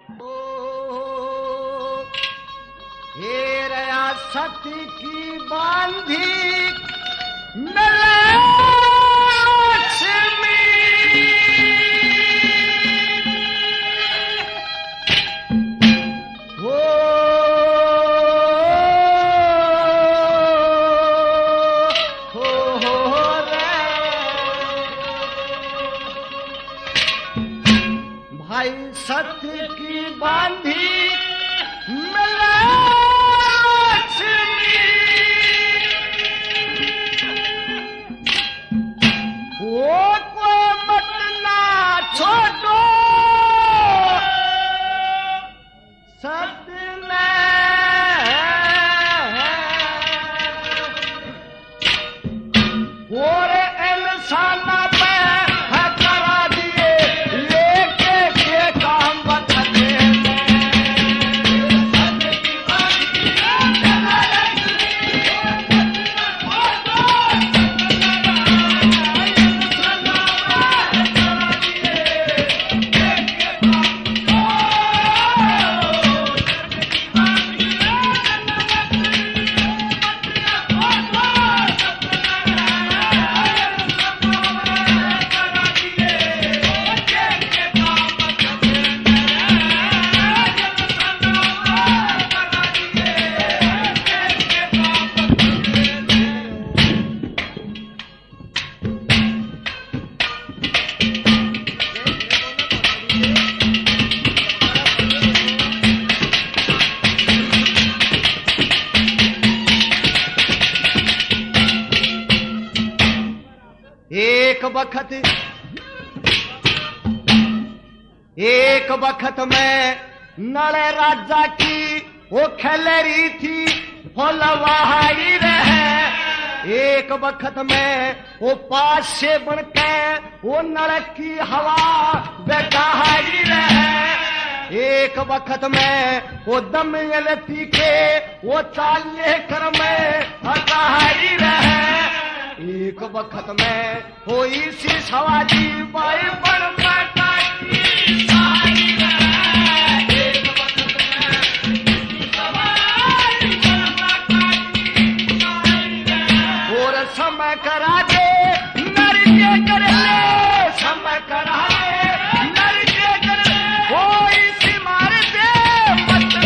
हे रया सती की बांधी भाई सत्य की बांधी वो को मत ना छोड़ो सत्य ने और इंसान पे करा दिए ये काम बताते एक वक्त में नल राजा की वो खिलरी थी फुलवाई रहे। एक वक्त में वो पास से बनके वो नल की हवा बेचाई रहे। एक वक्त में वो दमयंती के वो चाले कर में हटाई रहे। एक वक्त में हो इसी सवाजी बाई पर समय करा दे नर के कर ले समय करा दे नर के कर ले वो इसी मार दे मत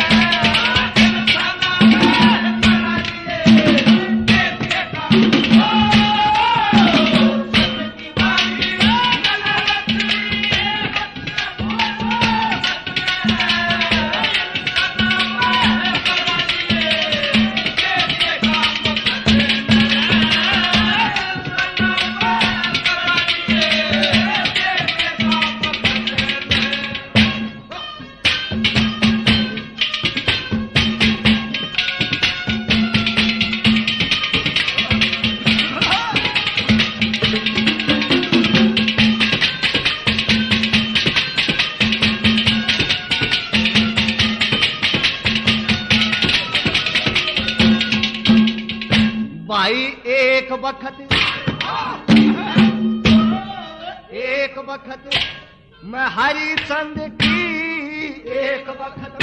एक वक्त मैं हरिचंद की एक वक्त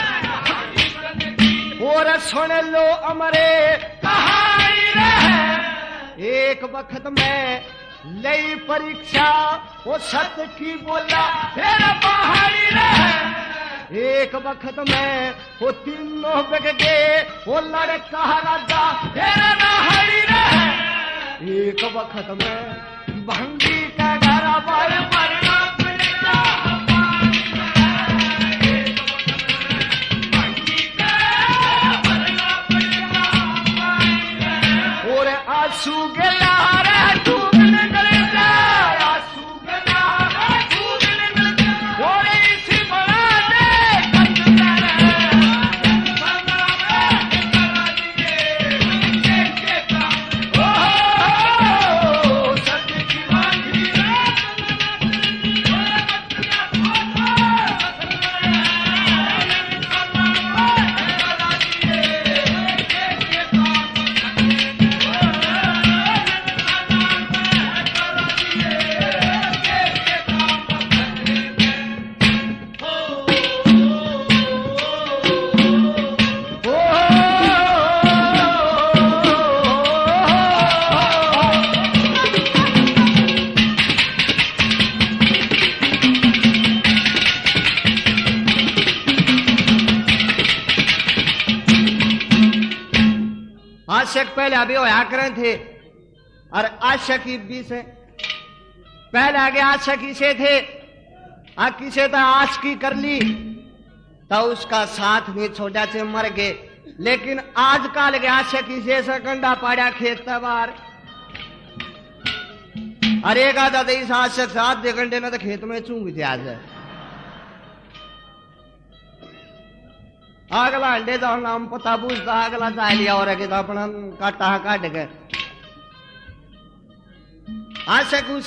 में और सुन लो अमरे कहानी रहे। एक वक्त में लई परीक्षा वो सत्य की बोला फिर पहाड़ी रहे। एक वक्त में वो तीनों बिक गए वो लड़का राजा फिर नहाड़ी रहे। एक वक्त में भंगी का घर पर मरना पड़ेगा। भंगी का मरना पड़ेगा और आंसू गिला रहा डूबने गलेगा। आंसू गिला रहा डूबने गलेगा और इसी बना दे कंचना आशिक पहले अभी होया करे थे और आशिकी भी से पहले आगे आशिकी से थे आ किसे तो आशिकी कर ली तो उसका साथ नहीं छोड़ा से मर गए। लेकिन आजकल के आशिकी से सकंडा पाड़ा खेत बार अरे एक आधा इस आशिक से आधे घंटे ना तो खेत में चूंग थे आज अगला अंडे तो नाम पता पूछता अगला चाह लिया और तो अपना काटा काट गए आशिक उस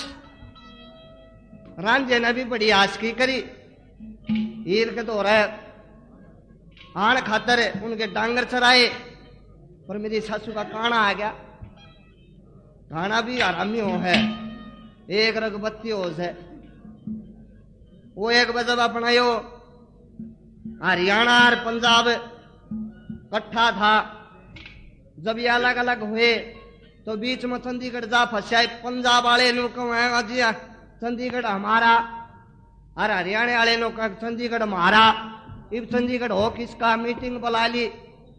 रांझे ने भी बड़ी आशिकी करी हीर के तो रहे आन खातर उनके डांगर चराए पर मेरी सासू का काना आ गया। काना भी आरामी हो है एक रगबत्ती हो है वो एक बजब अपना यो हरियाणा और पंजाब इकट्ठा था। जब ये अलग अलग हुए तो बीच में चंडीगढ़ जा फंसाए। पंजाब वाले नु कहेगा जी चंडीगढ़ हमारा और हरियाणा वाले नु चंडीगढ़ हमारा। इब चंडीगढ़ हो किसका मीटिंग बुला ली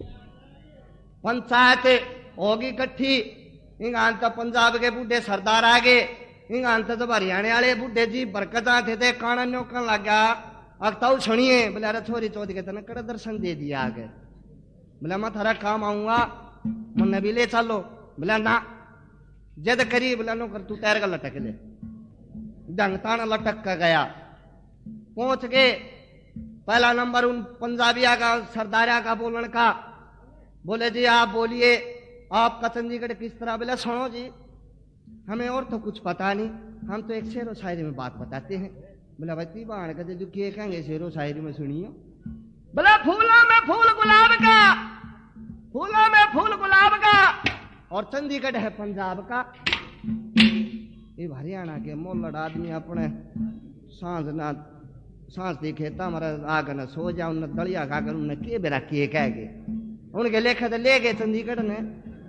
पंचायत होगी इकट्ठी इंगान तो पंजाब के बूढ़े सरदार आ गए इंगान तो जब हरियाणा वाले बूढ़े जी बरकत थे काना नौकन लग गया। अब तो सुनिए बोले अरे छोरी चौथ के तेने कड़ा दर्शन दे दिया आगे बोले मैं थारा काम आऊंगा मन भी ले चलो बोला ना जद करी बोला नो कर तू तैर का लटक ले डंग ताना लटक का गया। पहुंच गए पहला नंबर उन पंजाबिया का सरदारिया का बोलन का बोले जी आप बोलिए आपका चंडीगढ़ किस तरह। बोले सुनो जी हमें और तो कुछ पता नहीं हम तो एक शेर व शायरी में बात बताते हैं। बोला भाई ती बाण का जो के कहेंगे शेर व शायरी में सुनियो। बोला फूलों में फूल गुलाब का फूलों में फूल गुलाब का और चंडीगढ़ है पंजाब का। ये हरियाणा के मोलड़ आदमी अपने सांस दिखेता हमारा आग न सो जाओ न दलिया खाकर उन्हें के बेरा के कह गए उनके लेखा तो ले गए चंडीगढ़ ने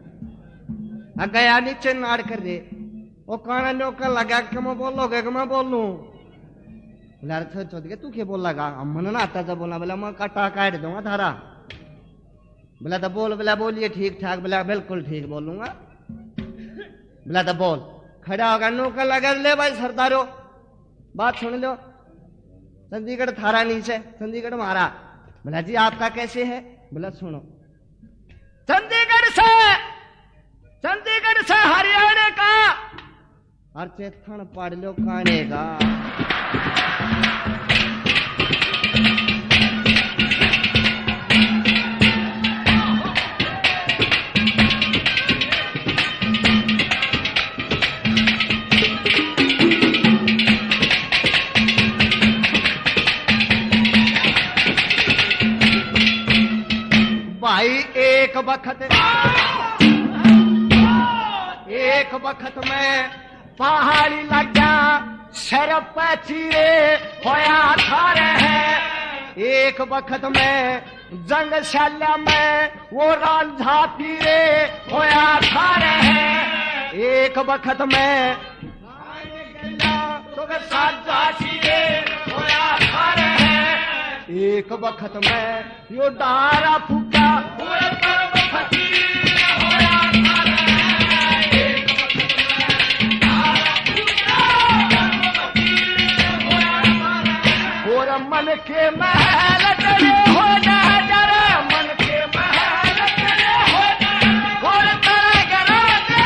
गया नीचे नाड़ कर दे वो काना नौकर लगा कि मैं बोलोगे कि मैं बोलूं। बोला अरे चौथ के तू क्या बोल लगा मन ना आता था बोला बोला मैं काटा काट दूंगा थारा। बोला तो बोल बोला बोलिए ठीक ठाक। बोला बिल्कुल ठीक बोलूंगा। बोला तो बोल खड़ा होगा नौकर लगा ले भाई सरदारो बात सुन लो चंडीगढ़ थारा नीचे चंडीगढ़ मारा। बोला जी आपका कैसे है। बोला सुनो चंडीगढ़ से हरियाणा का और चेथन पढ़ लो काने का। भाई एक वक्त में पहाड़ी लगा सर पे चीरे होया था रहे। एक वक्त में जंगशाला में वो रांझा पीरे होया था रहे। एक वक्त में तो साजा चीरे होया था रहे। एक वक्त में यो डारा फूका मन के महल तेरे हो जा जरा मन के महल तेरे हो जा और तेरा गराजे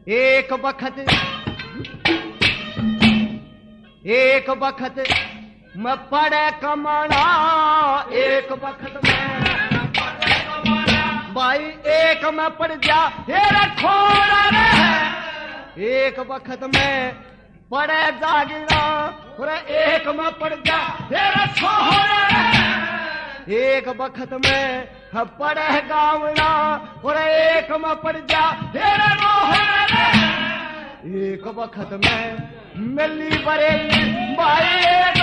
एक वक्त मैं पड़े कमाना एक वक्त में भाई एक में पड़ जा तेरा खोड़ा रहे एक वक्त में पड़े जागना और एक में पड़ जा तेरा छोड़ा रहे एक वक्त में पड़े गावना और एक में पड़ जा तेरा रोहना रहे एक वक्त में मिली बरेली भाई